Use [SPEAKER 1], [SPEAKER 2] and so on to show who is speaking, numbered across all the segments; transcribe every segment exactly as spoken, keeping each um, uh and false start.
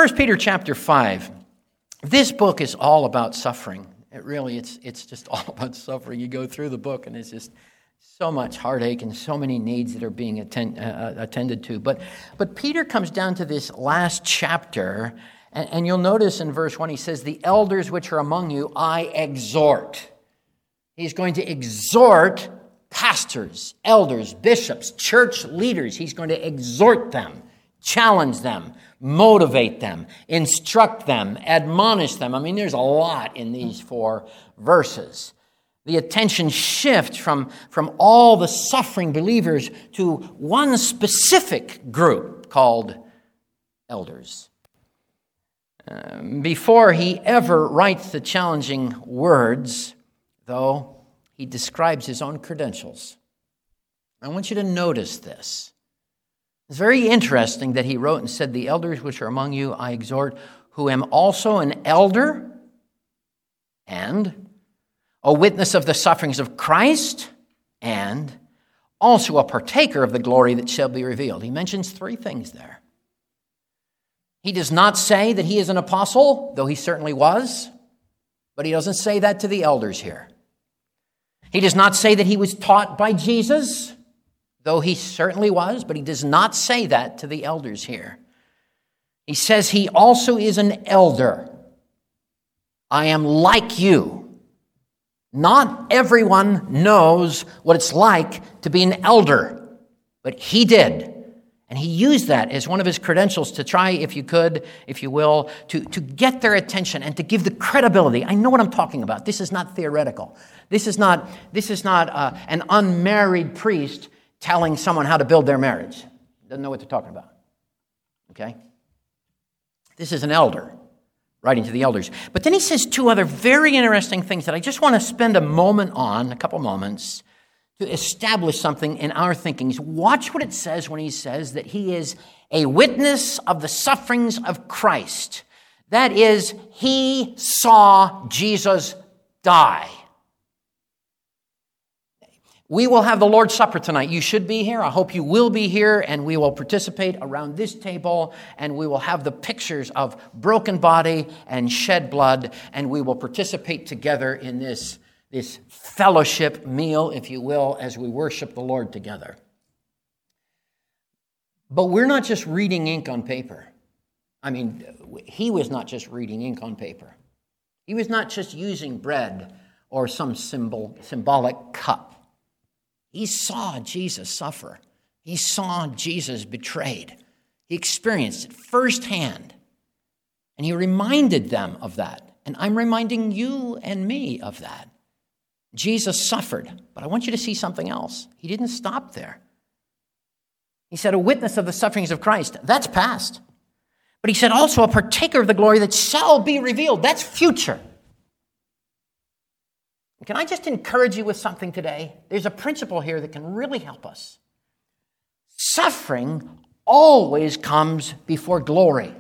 [SPEAKER 1] First Peter chapter five. This book is all about suffering. It really, it's it's just all about suffering. You go through the book and it's just so much heartache and so many needs that are being attend, uh, attended to. But but Peter comes down to this last chapter, and, and you'll notice in verse one, he says, "The elders which are among you, I exhort." He's going to exhort pastors, elders, bishops, church leaders. He's going to exhort them, challenge them, motivate them, instruct them, admonish them. I mean, there's a lot in these four verses. The attention shifts from, from all the suffering believers to one specific group called elders. Um, before he ever writes the challenging words, though, he describes his own credentials. I want you to notice this. It's very interesting that he wrote and said, "The elders which are among you I exhort, who am also an elder and a witness of the sufferings of Christ, and also a partaker of the glory that shall be revealed." He mentions three things there. He does not say that he is an apostle, though he certainly was, but he doesn't say that to the elders here. He does not say that he was taught by Jesus, though he certainly was, but he does not say that to the elders here. He says he also is an elder. I am like you. Not everyone knows what it's like to be an elder, but he did. And he used that as one of his credentials to try, if you could, if you will, to, to get their attention and to give the credibility. I know what I'm talking about. This is not theoretical. This is not, this is not uh, an unmarried priest telling someone how to build their marriage. Doesn't know what they're talking about. Okay? This is an elder writing to the elders. But then he says two other very interesting things that I just want to spend a moment on, a couple moments, to establish something in our thinking. Watch what it says when he says that he is a witness of the sufferings of Christ. That is, he saw Jesus die. We will have the Lord's Supper tonight. You should be here. I hope you will be here, and we will participate around this table, and we will have the pictures of broken body and shed blood, and we will participate together in this, this fellowship meal, if you will, as we worship the Lord together. But we're not just reading ink on paper. I mean, he was not just reading ink on paper. He was not just using bread or some symbol, symbolic cup. He saw Jesus suffer. He saw Jesus betrayed. He experienced it firsthand. And he reminded them of that. And I'm reminding you and me of that. Jesus suffered. But I want you to see something else. He didn't stop there. He said, a witness of the sufferings of Christ. That's past. But he said also a partaker of the glory that shall be revealed. That's future. Can I just encourage you with something today? There's a principle here that can really help us. Suffering always comes before glory.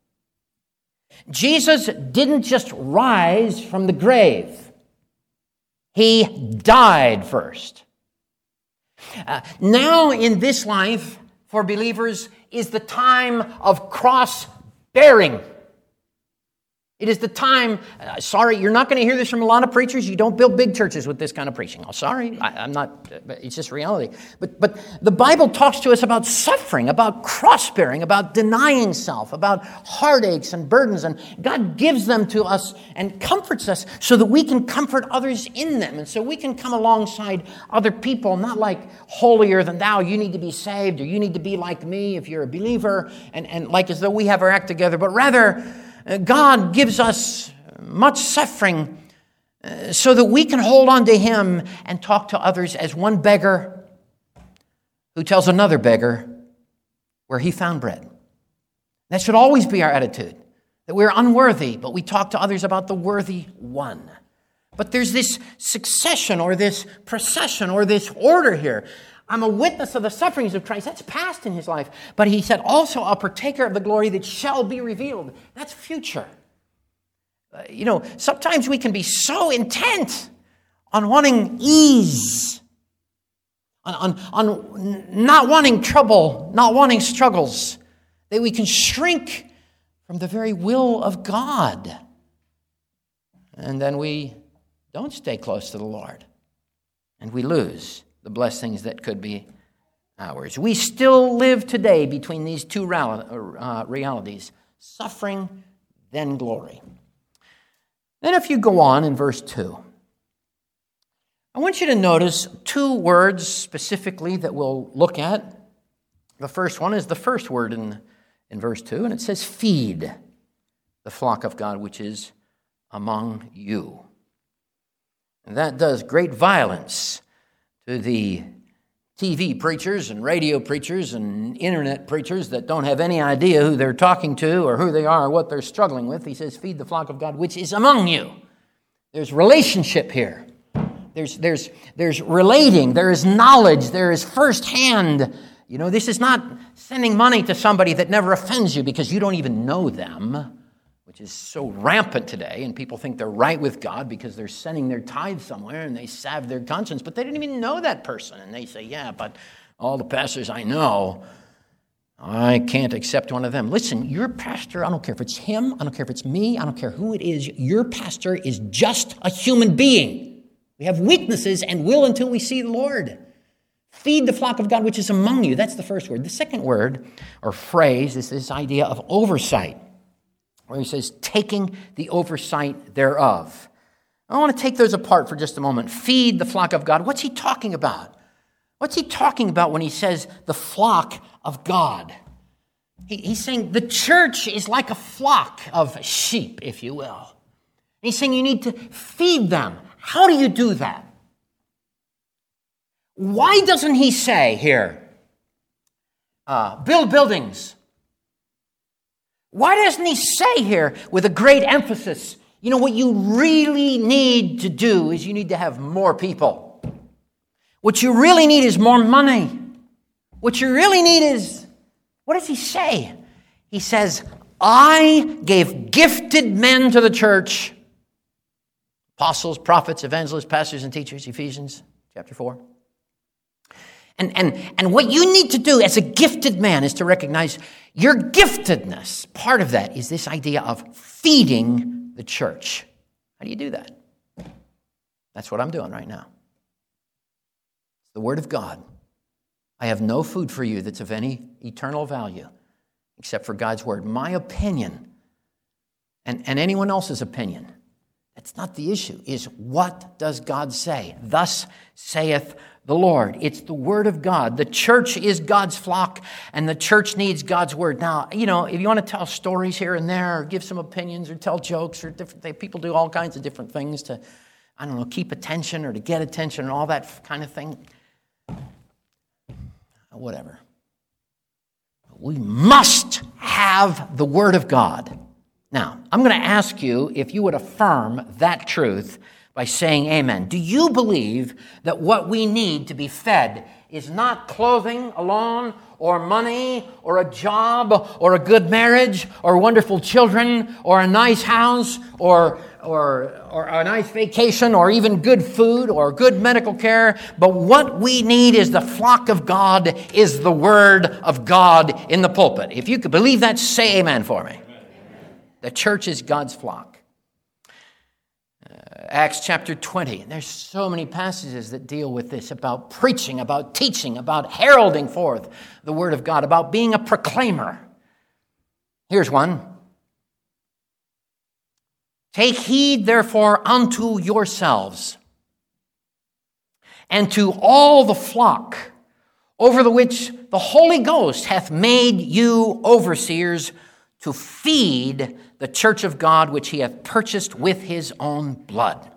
[SPEAKER 1] Jesus didn't just rise from the grave. He died first. Uh, now in this life, for believers, is the time of cross-bearing. It is the time, uh, sorry, you're not going to hear this from a lot of preachers. You don't build big churches with this kind of preaching. Oh, sorry, I, I'm not, it's just reality. But, but the Bible talks to us about suffering, about cross-bearing, about denying self, about heartaches and burdens. And God gives them to us and comforts us so that we can comfort others in them. And so we can come alongside other people, not like holier than thou, you need to be saved, or you need to be like me if you're a believer, and, and like as though we have our act together. But rather, God gives us much suffering uh, so that we can hold on to him and talk to others as one beggar who tells another beggar where he found bread. That should always be our attitude, that we're unworthy, but we talk to others about the worthy one. But there's this succession or this procession or this order here. I'm a witness of the sufferings of Christ. That's past in his life. But he said also a partaker of the glory that shall be revealed. That's future. Uh, you know, sometimes we can be so intent on wanting ease, on, on, on not wanting trouble, not wanting struggles, that we can shrink from the very will of God. And then we don't stay close to the Lord, and we lose the blessings that could be ours. We still live today between these two realities, suffering, then glory. Then if you go on in verse two, I want you to notice two words specifically that we'll look at. The first one is the first word in, in verse two, and it says, feed the flock of God which is among you. And that does great violence to the T V preachers and radio preachers and internet preachers that don't have any idea who they're talking to or who they are or what they're struggling with. He says, feed the flock of God which is among you. There's relationship here. There's, there's, there's relating. There is knowledge. There is firsthand. You know, this is not sending money to somebody that never offends you because you don't even know them, which is so rampant today, and people think they're right with God because they're sending their tithe somewhere and they salve their conscience, but they didn't even know that person. And they say, yeah, but all the pastors I know, I can't accept one of them. Listen, your pastor, I don't care if it's him, I don't care if it's me, I don't care who it is, your pastor is just a human being. We have weaknesses and will until we see the Lord. Feed the flock of God which is among you. That's the first word. The second word or phrase is this idea of oversight, where he says, taking the oversight thereof. I want to take those apart for just a moment. Feed the flock of God. What's he talking about? What's he talking about when he says the flock of God? He, he's saying the church is like a flock of sheep, if you will. He's saying you need to feed them. How do you do that? Why doesn't he say here, uh, build buildings? Why doesn't he say here with a great emphasis, you know, what you really need to do is you need to have more people. What you really need is more money. What you really need is, what does he say? He says, I gave gifted men to the church, apostles, prophets, evangelists, pastors, and teachers, Ephesians chapter four. And, and, and what you need to do as a gifted man is to recognize your giftedness. Part of that is this idea of feeding the church. How do you do that? That's what I'm doing right now. It's the Word of God. I have no food for you that's of any eternal value except for God's Word. My opinion and, and anyone else's opinion, that's not the issue, is what does God say? Thus saith the Lord. It's the Word of God. The church is God's flock, and the church needs God's Word. Now, you know, if you want to tell stories here and there, or give some opinions, or tell jokes, or different things, people do all kinds of different things to, I don't know, keep attention or to get attention and all that kind of thing. Whatever. We must have the Word of God. Now, I'm going to ask you if you would affirm that truth by saying amen. Do you believe that what we need to be fed is not clothing alone, or money, or a job, or a good marriage, or wonderful children, or a nice house, or, or, or a nice vacation, or even good food, or good medical care? But what we need is the flock of God, is the Word of God in the pulpit. If you could believe that, say amen for me. The church is God's flock. Uh, Acts chapter twenty. And there's so many passages that deal with this, about preaching, about teaching, about heralding forth the Word of God, about being a proclaimer. Here's one. Take heed, therefore, unto yourselves and to all the flock over the which the Holy Ghost hath made you overseers, to feed the church of God, which he hath purchased with his own blood.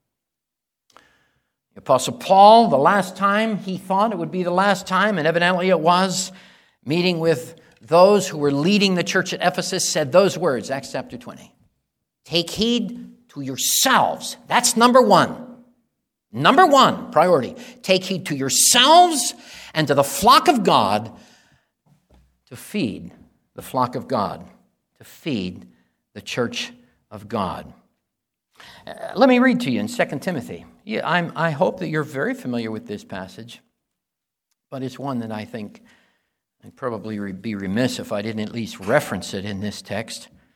[SPEAKER 1] The Apostle Paul, the last time he thought it would be the last time, and evidently it was, meeting with those who were leading the church at Ephesus, said those words, Acts chapter twenty. Take heed to yourselves. That's number one. Number one priority. Take heed to yourselves and to the flock of God, to feed the flock of God, to feed the church of God. Uh, let me read to you in Second Timothy. Yeah, I'm, I hope that you're very familiar with this passage, but it's one that I think I'd probably be remiss if I didn't at least reference it in this text.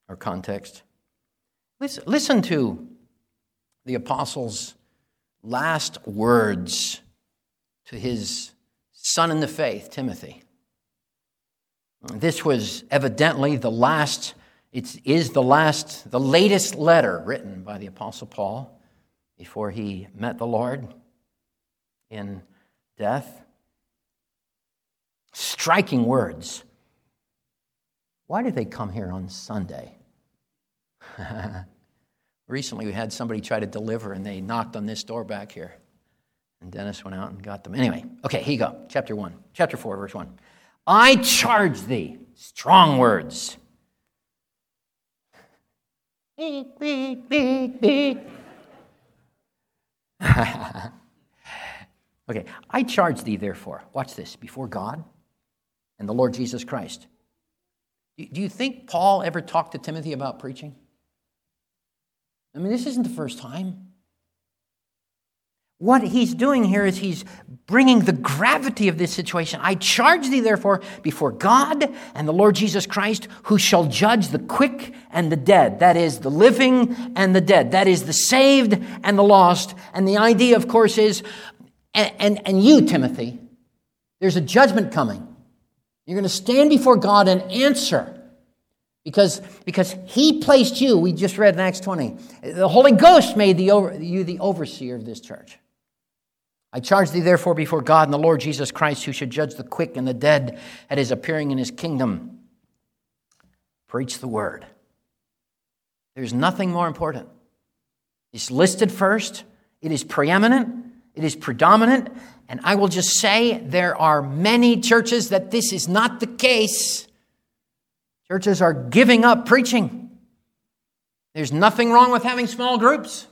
[SPEAKER 1] our context. Listen, listen to the apostle's last words to his son in the faith, Timothy. This was evidently the last, it is the last, the latest letter written by the Apostle Paul before he met the Lord in death. Striking words. Why did they come here on Sunday? Recently we had somebody try to deliver and they knocked on this door back here. And Dennis went out and got them. Anyway, okay, here you go. Chapter one. Chapter four, verse one. I charge thee. Strong words. Beep, beep, beep, beep. Okay, I charge thee, therefore, watch this, before God and the Lord Jesus Christ. Do you think Paul ever talked to Timothy about preaching? I mean, this isn't the first time. What he's doing here is he's bringing the gravity of this situation. I charge thee, therefore, before God and the Lord Jesus Christ, who shall judge the quick and the dead. That is, the living and the dead. That is, the saved and the lost. And the idea, of course, is, and, and, and you, Timothy, there's a judgment coming. You're going to stand before God and answer. Because, because he placed you, we just read in Acts twenty, the Holy Ghost made the over, you the overseer of this church. I charge thee therefore before God and the Lord Jesus Christ, who should judge the quick and the dead at his appearing in his kingdom. Preach the word. There's nothing more important. It's listed first. It is preeminent. It is predominant. And I will just say there are many churches that this is not the case. Churches are giving up preaching. There's nothing wrong with having small groups.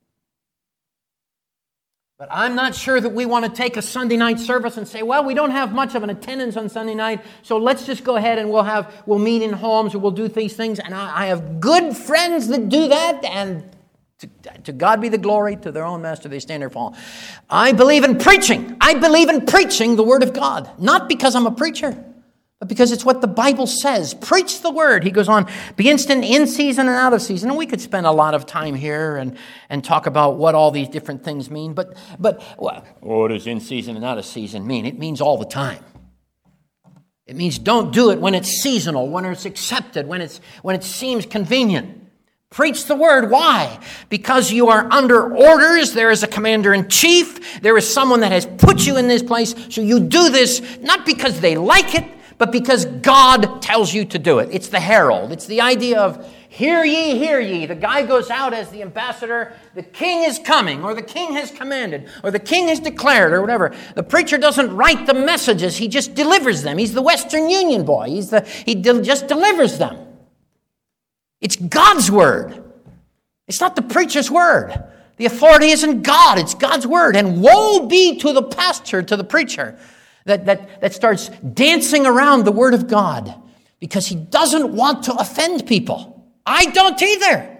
[SPEAKER 1] But I'm not sure that we want to take a Sunday night service and say, well, we don't have much of an attendance on Sunday night, so let's just go ahead and we'll have we'll meet in homes or we'll do these things. And I, I have good friends that do that, and to, to God be the glory, to their own master they stand or fall. I believe in preaching. I believe in preaching the Word of God, not because I'm a preacher, but because it's what the Bible says. Preach the word. He goes on, be instant in season and out of season. And we could spend a lot of time here and, and talk about what all these different things mean. But, but what does in season and out of season mean? It means all the time. It means don't do it when it's seasonal, when it's accepted, when it's when it seems convenient. Preach the word. Why? Because you are under orders. There is a commander-in-chief. There is someone that has put you in this place. So you do this not because they like it, but because God tells you to do it. It's the herald. It's the idea of, hear ye, hear ye. The guy goes out as the ambassador. The king is coming, or the king has commanded, or the king has declared, or whatever. The preacher doesn't write the messages. He just delivers them. He's the Western Union boy. He's the, he de- just delivers them. It's God's word. It's not the preacher's word. The authority isn't God. It's God's word. And woe be to the pastor, to the preacher, That, that, that starts dancing around the Word of God because he doesn't want to offend people. I don't either.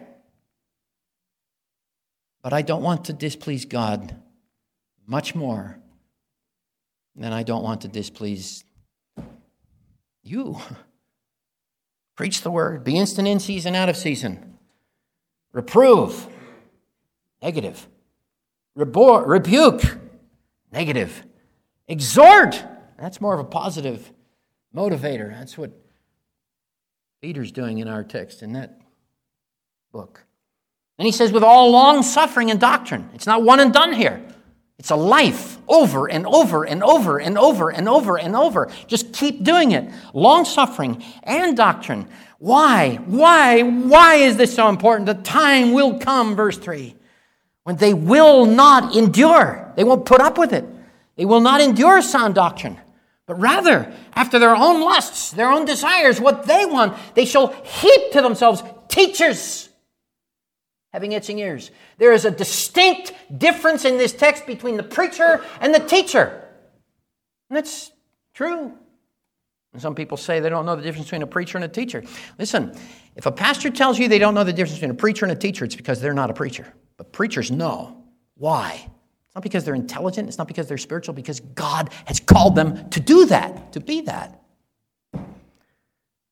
[SPEAKER 1] But I don't want to displease God much more than I don't want to displease you. Preach the Word. Be instant in season, out of season. Reprove. Negative. Rebor- rebuke. Negative. Exhort. That's more of a positive motivator. That's what Peter's doing in our text in that book. And he says, with all long suffering and doctrine. It's not one and done here. It's a life over and over and over and over and over and over. Just keep doing it. Long suffering and doctrine. Why? Why? Why is this so important? The time will come, verse three, when they will not endure. They won't put up with it. They will not endure sound doctrine, but rather, after their own lusts, their own desires, what they want, they shall heap to themselves teachers having itching ears. There is a distinct difference in this text between the preacher and the teacher. And that's true. And some people say they don't know the difference between a preacher and a teacher. Listen, if a pastor tells you they don't know the difference between a preacher and a teacher, it's because they're not a preacher. But preachers know. Why? It's not because they're intelligent. It's not because they're spiritual. Because God has called them to do that, to be that.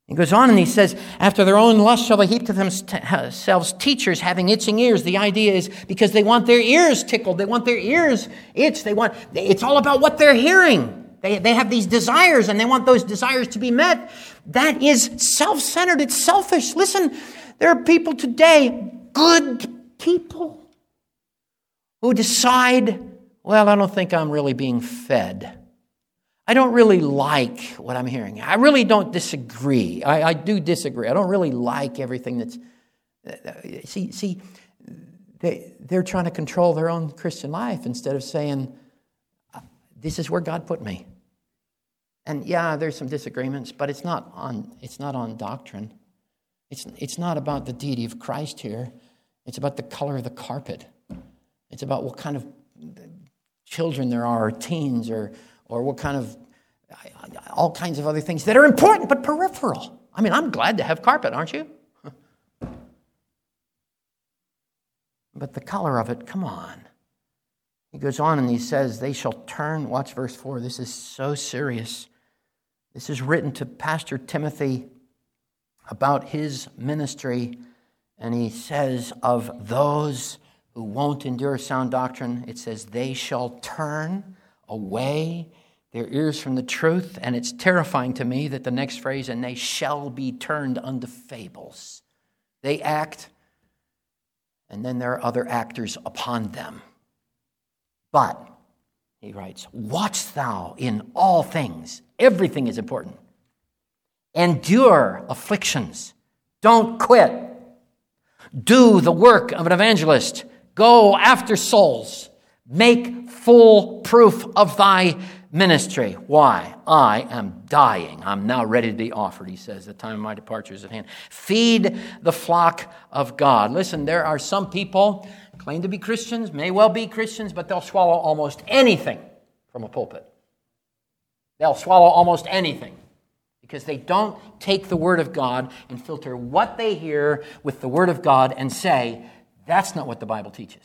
[SPEAKER 1] He goes on and he says, after their own lust shall they heap to themselves teachers having itching ears. The idea is because they want their ears tickled. They want their ears itched. They want, it's all about what they're hearing. They, they have these desires and they want those desires to be met. That is self-centered. It's selfish. Listen, there are people today, good people, who decide, well, I don't think I'm really being fed. I don't really like what I'm hearing. I really don't disagree. I, I do disagree. I don't really like everything that's... Uh, see, see, they, they're trying to control their own Christian life instead of saying, this is where God put me. And yeah, there's some disagreements, but it's not on, it's not on doctrine. It's, it's not about the deity of Christ here. It's about the color of the carpet. It's about what kind of children there are, or teens, or... or what kind of, all kinds of other things that are important but peripheral. I mean, I'm glad to have carpet, aren't you? But the color of it, come on. He goes on and he says, they shall turn, watch verse four, this is so serious. This is written to Pastor Timothy about his ministry, and he says of those who won't endure sound doctrine, it says, they shall turn away their ears from the truth. And it's terrifying to me that the next phrase, and they shall be turned unto fables. They act, and then there are other actors upon them. But, he writes, watch thou in all things. Everything is important. Endure afflictions. Don't quit. Do the work of an evangelist. Go after souls. Make full proof of thy ministry. Why? I am dying. I'm now ready to be offered, he says. The time of my departure is at hand. Feed the flock of God. Listen, there are some people claim to be Christians, may well be Christians, but they'll swallow almost anything from a pulpit. They'll swallow almost anything because they don't take the Word of God and filter what they hear with the Word of God and say, that's not what the Bible teaches.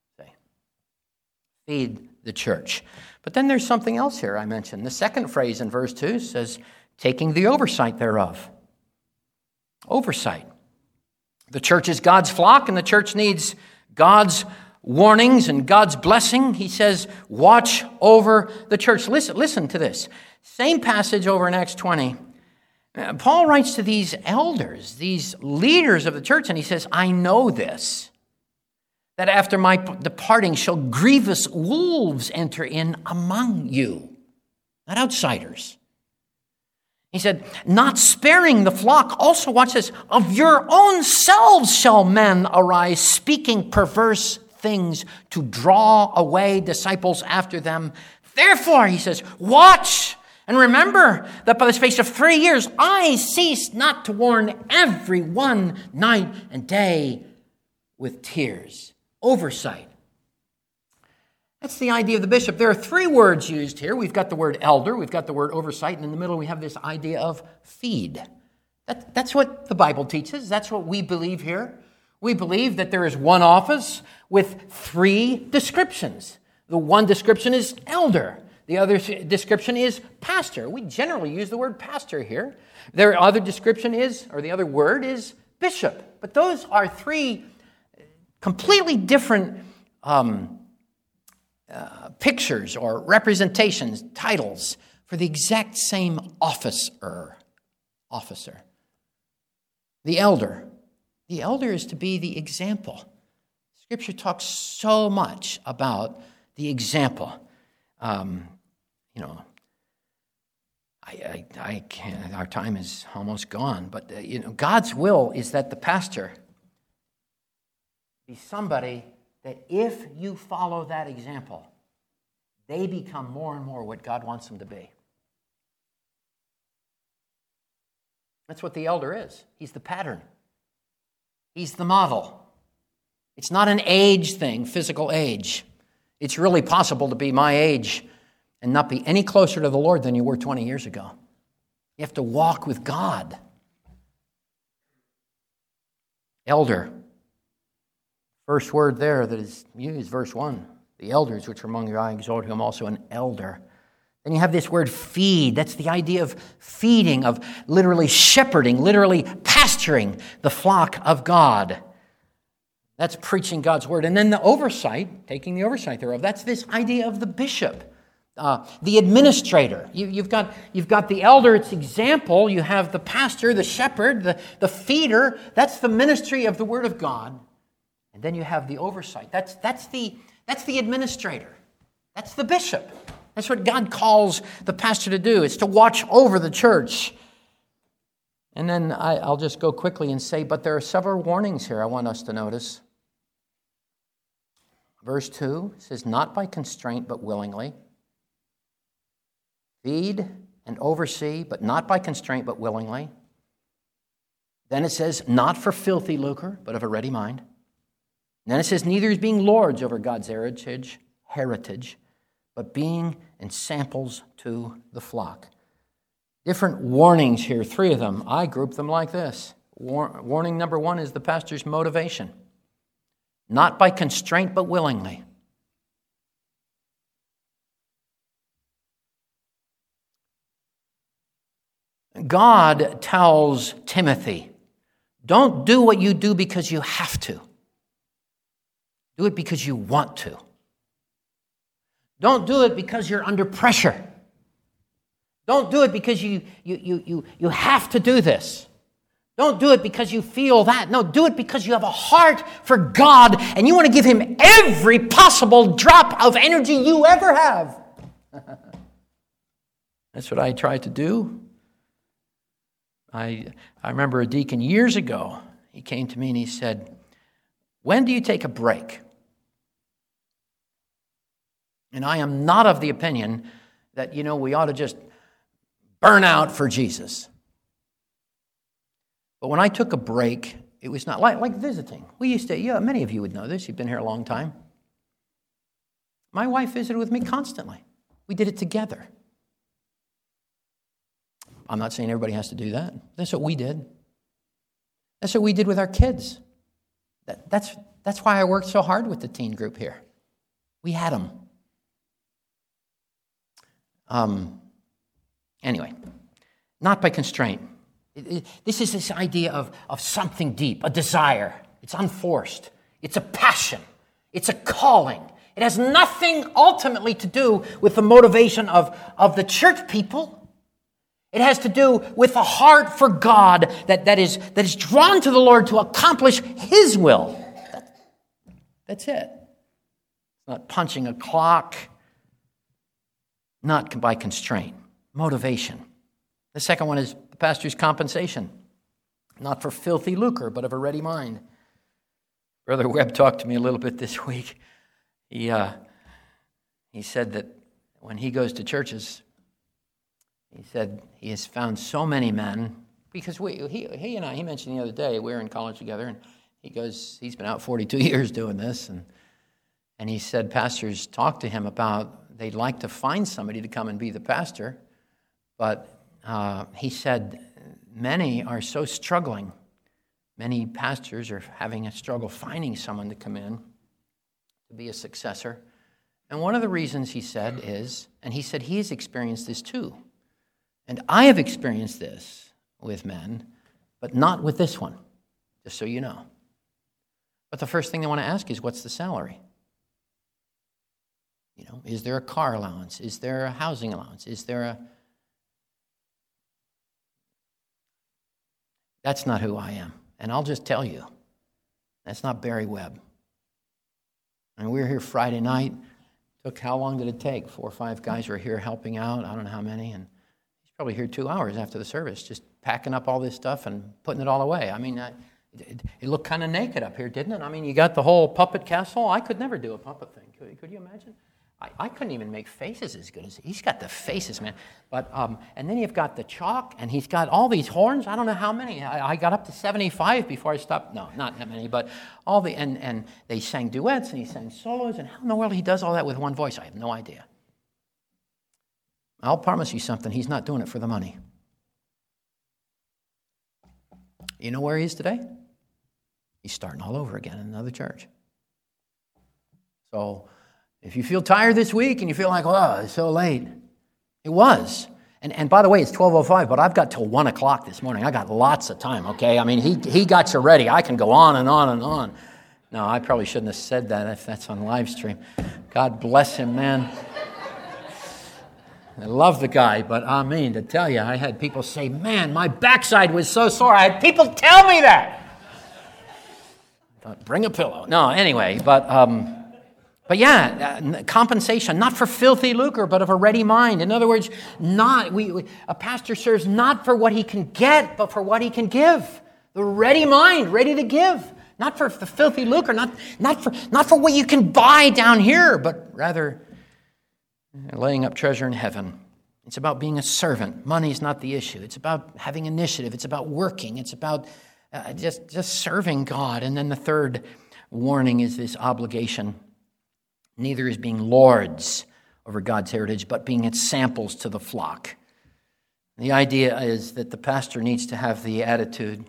[SPEAKER 1] Feed the church. But then there's something else here I mentioned. The second phrase in verse two says, taking the oversight thereof. Oversight. The church is God's flock, and the church needs God's warnings and God's blessing. He says, watch over the church. Listen, listen to this. Same passage over in Acts twenty. Paul writes to these elders, these leaders of the church, and he says, I know this, that after my departing shall grievous wolves enter in among you, not outsiders. He said, not sparing the flock, also, watch this, of your own selves shall men arise, speaking perverse things to draw away disciples after them. Therefore, he says, watch and remember that by the space of three years I ceased not to warn every one night and day with tears. Oversight. That's the idea of the bishop. There are three words used here. We've got the word elder, we've got the word oversight, and in the middle we have this idea of feed. That, that's what the Bible teaches. That's what we believe here. We believe that there is one office with three descriptions. The one description is elder. The other description is pastor. We generally use the word pastor here. The other description is, or the other word is bishop. But those are three completely different um, uh, pictures or representations, titles for the exact same officer. Officer. The elder. The elder is to be the example. Scripture talks so much about the example. Um, you know, I, I, I can't, our time is almost gone, but uh, you know, God's will is that the pastor be somebody that if you follow that example, they become more and more what God wants them to be. That's what the elder is. He's the pattern. He's the model. It's not an age thing, physical age. It's really possible to be my age and not be any closer to the Lord than you were twenty years ago. You have to walk with God. Elder. First word there that is used, verse one. The elders which are among you, I exhort him also an elder. Then you have this word feed. That's the idea of feeding, of literally shepherding, literally pasturing the flock of God. That's preaching God's word. And then the oversight, taking the oversight thereof, that's this idea of the bishop, uh, the administrator. You, you've got, you've got the elder, it's example. You have the pastor, the shepherd, the, the feeder. That's the ministry of the word of God. And then you have the oversight. That's, that's, the, that's the administrator. That's the bishop. That's what God calls the pastor to do. It's to watch over the church. And then I, I'll just go quickly and say, but there are several warnings here I want us to notice. Verse two says, not by constraint, but willingly. Feed and oversee, but not by constraint, but willingly. Then it says, not for filthy lucre, but of a ready mind. And then it says, neither is being lords over God's heritage, heritage, but being in samples to the flock. Different warnings here, three of them. I group them like this. War- warning number one is the pastor's motivation. Not by constraint, but willingly. God tells Timothy, don't do what you do because you have to. Do it because you want to. Don't do it because you're under pressure. Don't do it because you, you, you, you, you have to do this. Don't do it because you feel that. No, do it because you have a heart for God and you want to give Him every possible drop of energy you ever have. That's what I tried to do. I, I remember a deacon years ago, he came to me and he said, when do you take a break? And I am not of the opinion that, you know, we ought to just burn out for Jesus. But when I took a break, it was not like, like visiting. We used to, yeah, many of you would know this. You've been here a long time. My wife visited with me constantly. We did it together. I'm not saying everybody has to do that. That's what we did. That's what we did with our kids. That, that's, that's why I worked so hard with the teen group here. We had them. Um, anyway, not by constraint. It, it, this is this idea of, of something deep, a desire. It's unforced. It's a passion. It's a calling. It has nothing ultimately to do with the motivation of, of the church people. It has to do with a heart for God that, that, is, that is drawn to the Lord to accomplish His will. That, that's it. It's not punching a clock. Not by constraint. Motivation. The second one is the pastor's compensation. Not for filthy lucre, but of a ready mind. Brother Webb talked to me a little bit this week. He, uh, he said that when he goes to churches, he said he has found so many men, because we, he, he and I, he mentioned the other day, we were in college together, and he goes, he's been out forty-two years doing this, and, and he said pastors talk to him about they'd like to find somebody to come and be the pastor, but uh, he said many are so struggling. Many pastors are having a struggle finding someone to come in to be a successor. And one of the reasons he said is, and he said he has experienced this too, and I have experienced this with men, but not with this one, just so you know. But the first thing they want to ask is, what's the salary? You know, is there a car allowance? Is there a housing allowance? Is there a... That's not who I am. And I'll just tell you, that's not Barry Webb. And we were here Friday night. Took, how long did it take? Four or five guys were here helping out. I don't know how many. And he's probably here two hours after the service, just packing up all this stuff and putting it all away. I mean, I, it, it looked kind of naked up here, didn't it? I mean, you got the whole puppet castle. I could never do a puppet thing. Could, could you imagine? I, I couldn't even make faces as good as he's got the faces, man. But um, and then you've got the chalk, and he's got all these horns. I don't know how many. I, I got up to seventy-five before I stopped. No, not that many, but all the and and they sang duets and he sang solos. And how in the world he does all that with one voice? I have no idea. I'll promise you something. He's not doing it for the money. You know where he is today? He's starting all over again in another church. So if you feel tired this week and you feel like, oh, it's so late, It was. And, and by the way, it's twelve oh five, but I've got till one o'clock this morning. I got lots of time, okay? I mean, he, he got you ready. I can go on and on and on. No, I probably shouldn't have said that if that's on live stream. God bless him, man. I love the guy, but I mean, to tell you, I had people say, man, my backside was so sore. I had people tell me that. I thought, bring a pillow. No, anyway, but... Um, But yeah, uh, compensation, not for filthy lucre, but of a ready mind. In other words, not we, we, a pastor serves not for what he can get, but for what he can give. The ready mind, ready to give. Not for the filthy lucre, not, not, for, not for what you can buy down here, but rather laying up treasure in heaven. It's about being a servant. Money is not the issue. It's about having initiative. It's about working. It's about uh, just, just serving God. And then the third warning is this obligation. Neither is being lords over God's heritage, but being its samples to the flock. The idea is that the pastor needs to have the attitude,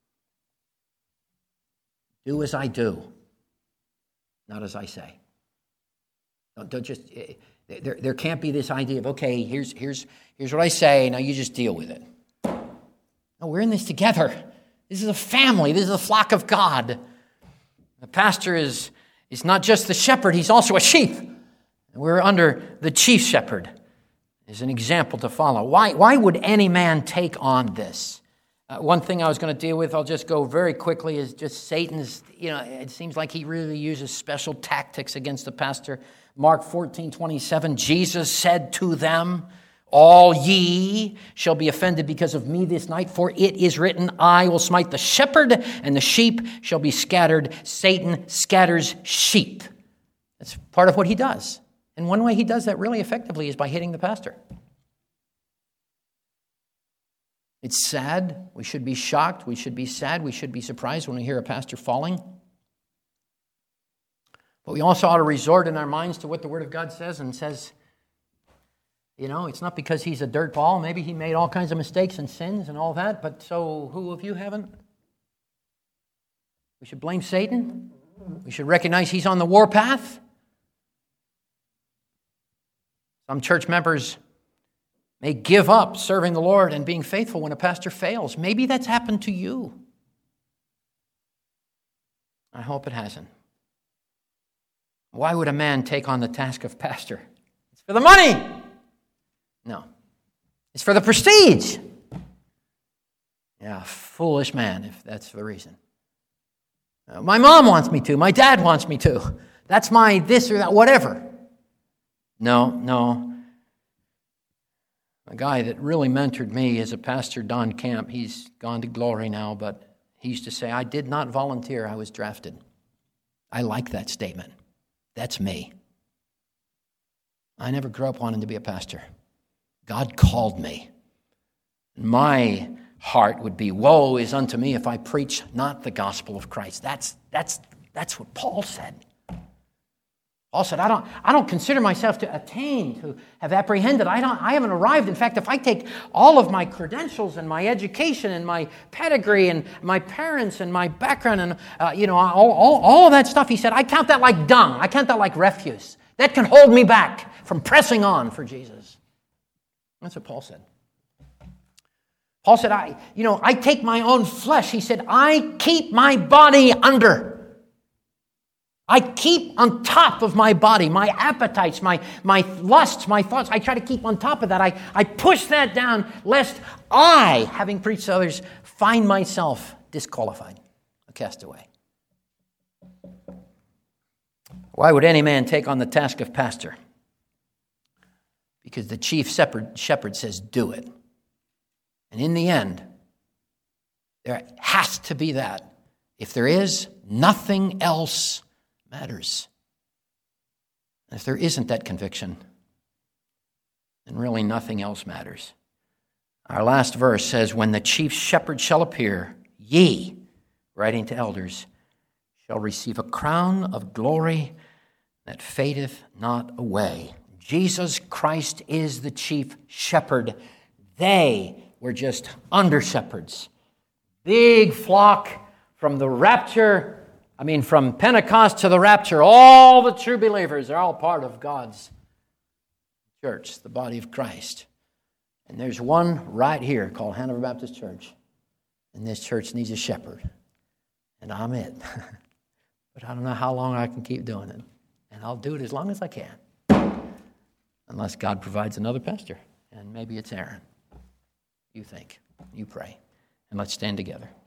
[SPEAKER 1] do as I do, not as I say. Don't, don't just, there, there can't be this idea of, okay, here's, here's, here's what I say, now you just deal with it. No, we're in this together. This is a family. This is a flock of God. The pastor is... He's not just the shepherd, he's also a sheep. We're under the chief shepherd as an example to follow. Why, why would any man take on this? Uh, one thing I was going to deal with, I'll just go very quickly, is just Satan's, you know, it seems like he really uses special tactics against the pastor. Mark fourteen twenty-seven, Jesus said to them, all ye shall be offended because of me this night, for it is written, I will smite the shepherd, and the sheep shall be scattered. Satan scatters sheep. That's part of what he does. And one way he does that really effectively is by hitting the pastor. It's sad. We should be shocked. We should be sad. We should be surprised when we hear a pastor falling. But we also ought to resort in our minds to what the Word of God says, and says, you know, it's not because he's a dirtball. Maybe he made all kinds of mistakes and sins and all that, but so who of you haven't? We should blame Satan. We should recognize he's on the warpath. Some church members may give up serving the Lord and being faithful when a pastor fails. Maybe that's happened to you. I hope it hasn't. Why would a man take on the task of pastor? It's for the money. No. It's for the prestige. Yeah, foolish man, if that's the reason. Uh, my mom wants me to. My dad wants me to. That's my this or that, whatever. No, no. A guy that really mentored me is a pastor, Don Camp. He's gone to glory now, but he used to say, I did not volunteer, I was drafted. I like that statement. That's me. I never grew up wanting to be a pastor. God called me. My heart would be, woe is unto me if I preach not the gospel of Christ. That's, that's, that's what Paul said. Paul said, I don't, I don't consider myself to attain, to have apprehended. I, don't, I haven't arrived. In fact, if I take all of my credentials and my education and my pedigree and my parents and my background and, uh, you know, all, all, all of that stuff, he said, I count that like dung. I count that like refuse. That can hold me back from pressing on for Jesus. That's what Paul said. Paul said, I, you know, I take my own flesh. He said, I keep my body under. I keep on top of my body, my appetites, my, my lusts, my thoughts. I try to keep on top of that. I, I push that down lest I, having preached to others, find myself disqualified, a castaway. Why would any man take on the task of pastor? Because the chief shepherd, shepherd says, do it. And in the end, there has to be that. If there is, nothing else matters. And if there isn't that conviction, then really nothing else matters. Our last verse says, when the chief shepherd shall appear, ye, writing to elders, shall receive a crown of glory that fadeth not away. Jesus Christ is the chief shepherd. They were just under shepherds. Big flock from the rapture, I mean from Pentecost to the rapture, all the true believers are all part of God's church, the body of Christ. And there's one right here called Hanover Baptist Church. And this church needs a shepherd. And I'm it. But I don't know how long I can keep doing it. And I'll do it as long as I can. Unless God provides another pastor. And maybe it's Aaron. You think. You pray. And let's stand together.